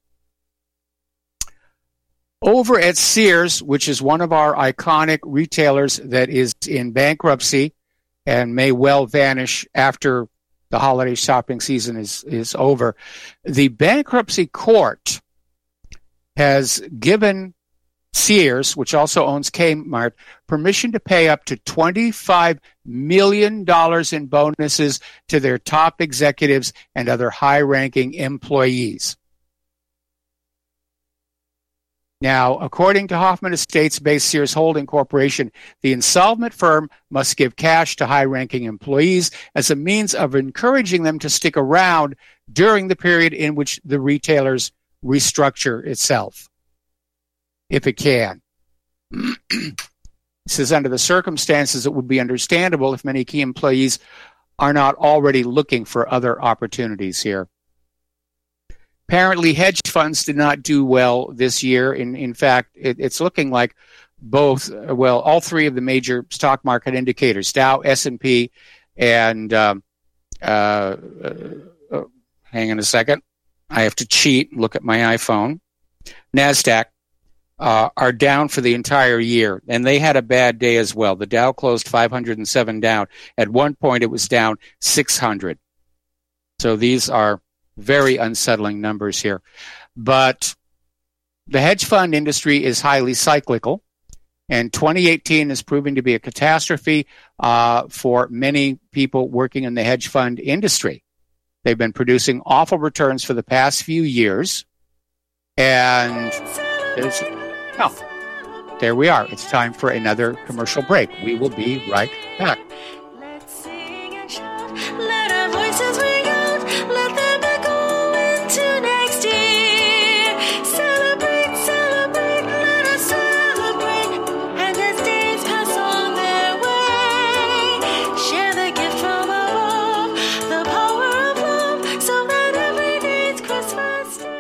Over at Sears, which is one of our iconic retailers that is in bankruptcy and may well vanish after the holiday shopping season is over, the bankruptcy court has given Sears, which also owns Kmart, permission to pay up to $25 million in bonuses to their top executives and other high-ranking employees. Now, according to Hoffman Estates-based Sears Holding Corporation, the insolvent firm must give cash to high-ranking employees as a means of encouraging them to stick around during the period in which the retailers restructure itself, if it can. It says, under the circumstances, it would be understandable if many key employees are not already looking for other opportunities here. Apparently, hedge funds did not do well this year. In fact, it's looking like all 3 of the major stock market indicators, Dow, S&P, And hang on a second. I have to cheat, look at my iPhone. NASDAQ are down for the entire year, and they had a bad day as well. The Dow closed 507 down. At one point, it was down 600. So these are very unsettling numbers here. But the hedge fund industry is highly cyclical, and 2018 is proving to be a catastrophe for many people working in the hedge fund industry. They've been producing awful returns for the past few years, and there we are. It's time for another commercial break. We will be right back. Let our voices ring out, let them echo into next year. Celebrate, celebrate, let us celebrate. And as days pass on their way, share the gift from above, the power of love, so that every day's Christmas Day.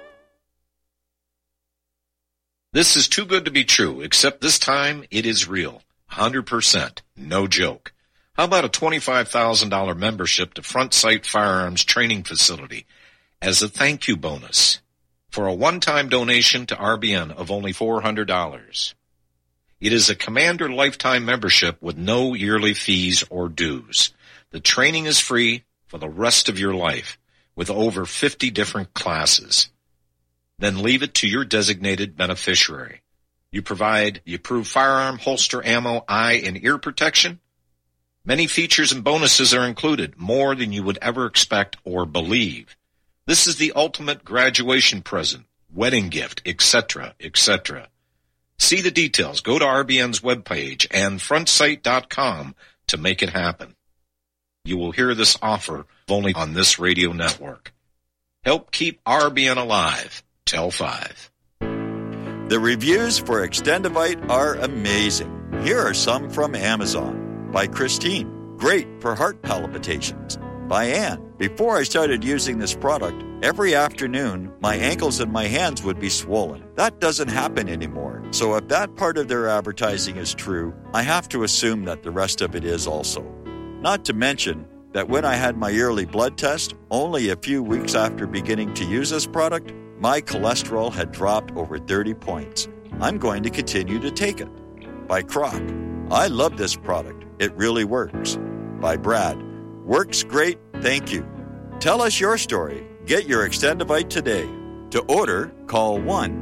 This is too good to be true, except this time it is real. 100%. No joke. How about a $25,000 membership to Front Sight Firearms Training Facility as a thank you bonus for a one-time donation to RBN of only $400? It is a Commander lifetime membership with no yearly fees or dues. The training is free for the rest of your life with over 50 different classes. Then leave it to your designated beneficiary. You provide the approved firearm, holster, ammo, eye, and ear protection. Many features and bonuses are included, more than you would ever expect or believe. This is the ultimate graduation present, wedding gift, etc., etc. See the details. Go to RBN's webpage and frontsight.com to make it happen. You will hear this offer only on this radio network. Help keep RBN alive. Tell 5. The reviews for Extendivite are amazing. Here are some from Amazon. By Christine, great for heart palpitations. By Ann, before I started using this product, every afternoon my ankles and my hands would be swollen. That doesn't happen anymore. So if that part of their advertising is true, I have to assume that the rest of it is also. Not to mention that when I had my yearly blood test, only a few weeks after beginning to use this product, my cholesterol had dropped over 30 points. I'm going to continue to take it. By Croc, I love this product. It really works. By Brad, works great, thank you. Tell us your story. Get your Extendivite today. To order, call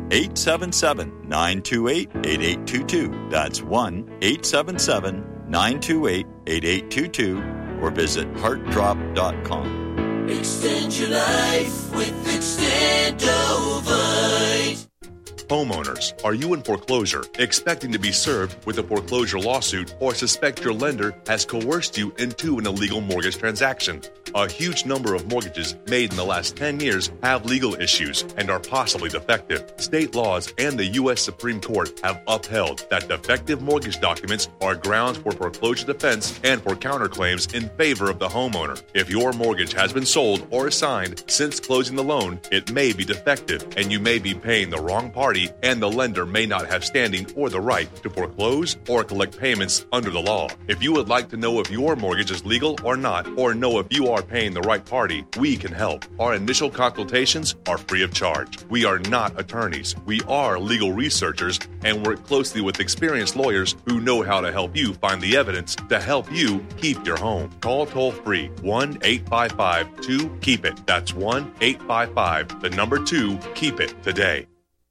1-877-928-8822. That's 1-877-928-8822 or visit heartdrop.com. Extend your life with Extendovite. Homeowners, are you in foreclosure, expecting to be served with a foreclosure lawsuit, or suspect your lender has coerced you into an illegal mortgage transaction? A huge number of mortgages made in the last 10 years have legal issues and are possibly defective. State laws and the U.S. Supreme Court have upheld that defective mortgage documents are grounds for foreclosure defense and for counterclaims in favor of the homeowner. If your mortgage has been sold or assigned since closing the loan, it may be defective and you may be paying the wrong party, and the lender may not have standing or the right to foreclose or collect payments under the law. If you would like to know if your mortgage is legal or not, or know if you are paying the right party, we can help. Our initial consultations are free of charge. We are not attorneys. We are legal researchers and work closely with experienced lawyers who know how to help you find the evidence to help you keep your home. Call toll-free 1-855-2-KEEP-IT. That's 1-855-2-KEEP-IT today.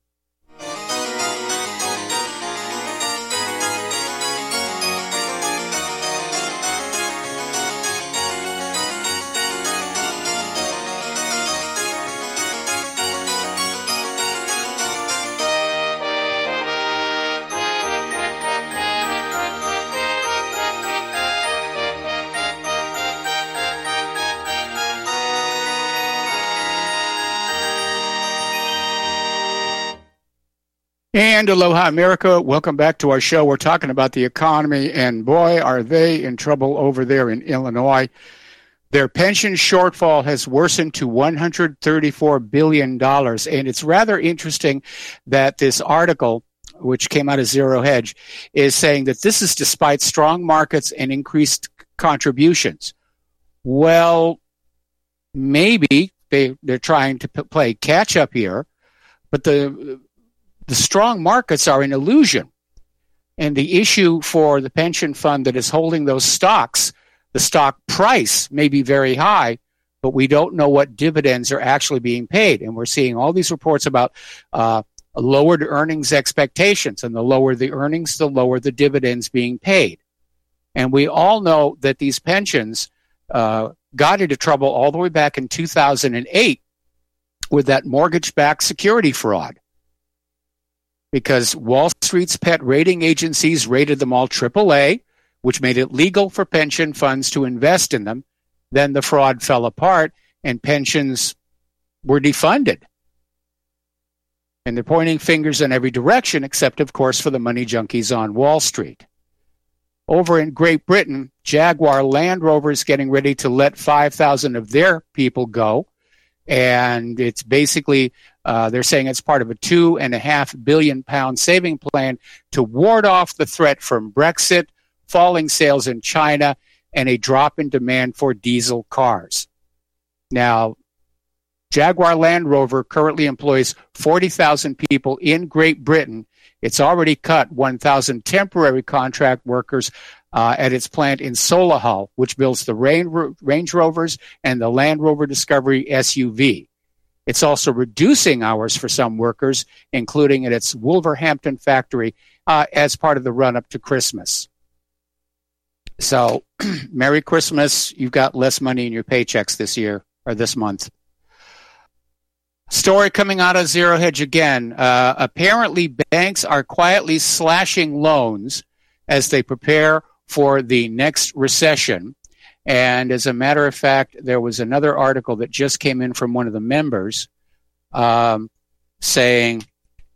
And aloha, America. Welcome back to our show. We're talking about the economy, and boy, are they in trouble over there in Illinois. Their pension shortfall has worsened to $134 billion. And it's rather interesting that this article, which came out of Zero Hedge, is saying that this is despite strong markets and increased contributions. Well, maybe they're trying to play catch up here, but the strong markets are an illusion. And the issue for the pension fund that is holding those stocks, the stock price may be very high, but we don't know what dividends are actually being paid. And we're seeing all these reports about lowered earnings expectations. And the lower the earnings, the lower the dividends being paid. And we all know that these pensions got into trouble all the way back in 2008 with that mortgage-backed security fraud. Because Wall Street's pet rating agencies rated them all AAA, which made it legal for pension funds to invest in them. Then the fraud fell apart and pensions were defunded. And they're pointing fingers in every direction, except, of course, for the money junkies on Wall Street. Over in Great Britain, Jaguar Land Rover is getting ready to let 5,000 of their people go. And it's basically, they're saying it's part of a £2.5 billion saving plan to ward off the threat from Brexit, falling sales in China, and a drop in demand for diesel cars. Now, Jaguar Land Rover currently employs 40,000 people in Great Britain. It's already cut 1,000 temporary contract workers at its plant in Solihull, which builds the Range Rovers and the Land Rover Discovery SUV. It's also reducing hours for some workers, including at its Wolverhampton factory, as part of the run-up to Christmas. So, Merry Christmas. You've got less money in your paychecks this year, or this month. Story coming out of Zero Hedge again. Apparently, banks are quietly slashing loans as they prepare for the next recession. And as a matter of fact, there was another article that just came in from one of the members saying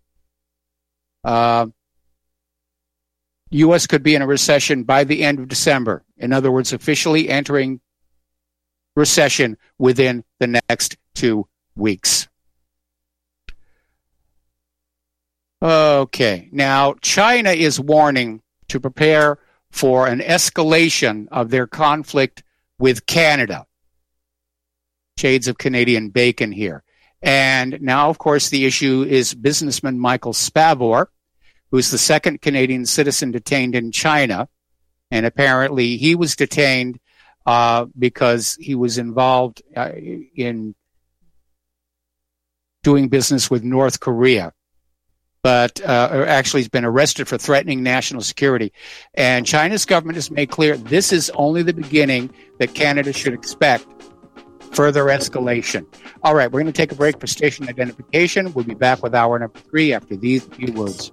U.S. could be in a recession by the end of December. In other words, officially entering recession within the next 2 weeks. Okay, now China is warning to prepare for an escalation of their conflict with Canada. Shades of Canadian bacon here. And now, of course, the issue is businessman Michael Spavor, who's the second Canadian citizen detained in China. And apparently he was detained because he was involved in doing business with North Korea. But actually he's been arrested for threatening national security. And China's government has made clear this is only the beginning, that Canada should expect further escalation. All right, we're going to take a break for station identification. We'll be back with hour number 3 after these few words.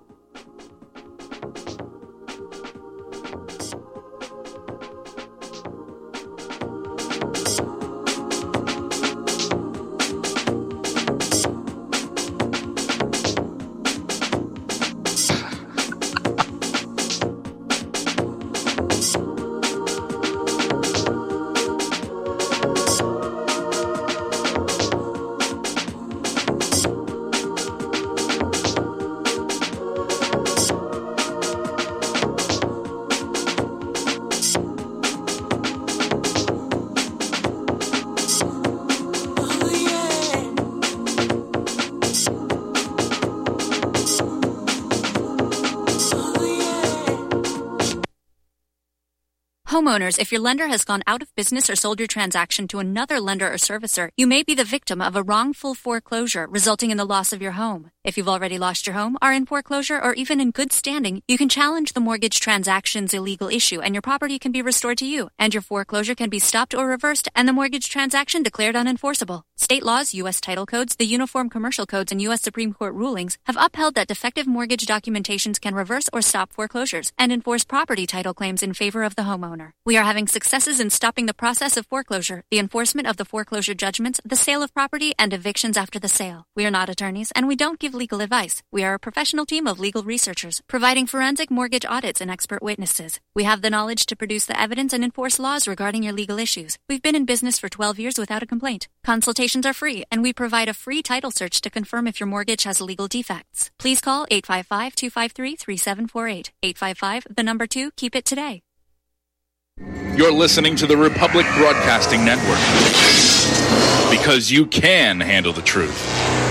Homeowners, if your lender has gone out of business or sold your transaction to another lender or servicer, you may be the victim of a wrongful foreclosure, resulting in the loss of your home. If you've already lost your home, are in foreclosure, or even in good standing, you can challenge the mortgage transaction's illegal issue, and your property can be restored to you, and your foreclosure can be stopped or reversed, and the mortgage transaction declared unenforceable. State laws, U.S. title codes, the Uniform Commercial Codes, and U.S. Supreme Court rulings have upheld that defective mortgage documentations can reverse or stop foreclosures and enforce property title claims in favor of the homeowner. We are having successes in stopping the process of foreclosure, the enforcement of the foreclosure judgments, the sale of property, and evictions after the sale. We are not attorneys, and we don't give legal advice. We are a professional team of legal researchers, providing forensic mortgage audits and expert witnesses. We have the knowledge to produce the evidence and enforce laws regarding your legal issues. We've been in business for 12 years without a complaint. Consultations are free, and we provide a free title search to confirm if your mortgage has legal defects. Please call 855-253-3748. 855, the number 2, keep it today. You're listening to the Republic Broadcasting Network. Because you can handle the truth.